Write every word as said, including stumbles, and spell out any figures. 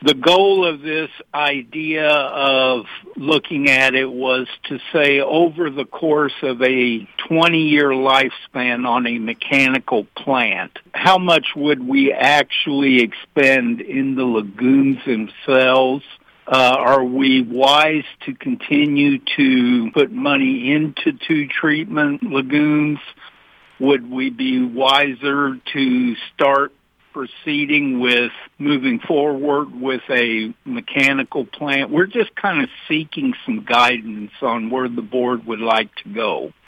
The goal of this idea of looking at it was to say over the course of a twenty-year lifespan on a mechanical plant, how much would we actually expend in the lagoons themselves? Uh, are we wise to continue to put money into two treatment lagoons? Would we be wiser to start proceeding with moving forward with a mechanical plant? We're just kind of seeking some guidance on where the board would like to go.